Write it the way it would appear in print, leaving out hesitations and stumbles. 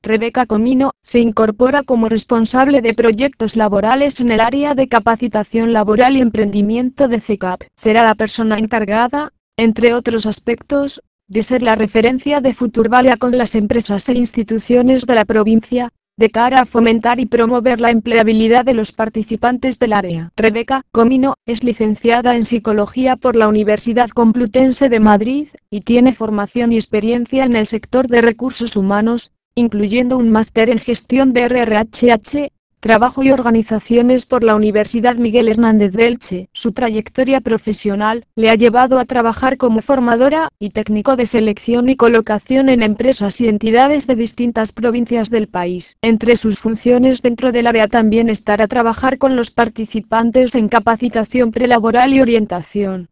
Rebeca Comino, se incorpora como responsable de proyectos laborales en el área de capacitación laboral y emprendimiento de CECAP. Será la persona encargada, entre otros aspectos, de ser la referencia de Futurvalia con las empresas e instituciones de la provincia, de cara a fomentar y promover la empleabilidad de los participantes del área. Rebeca Comino es licenciada en Psicología por la Universidad Complutense de Madrid, y tiene formación y experiencia en el sector de recursos humanos, incluyendo un máster en gestión de RRHH, trabajo y organizaciones por la Universidad Miguel Hernández de Elche. Su trayectoria profesional le ha llevado a trabajar como formadora y técnico de selección y colocación en empresas y entidades de distintas provincias del país. Entre sus funciones dentro del área también estará trabajar con los participantes en capacitación prelaboral y orientación.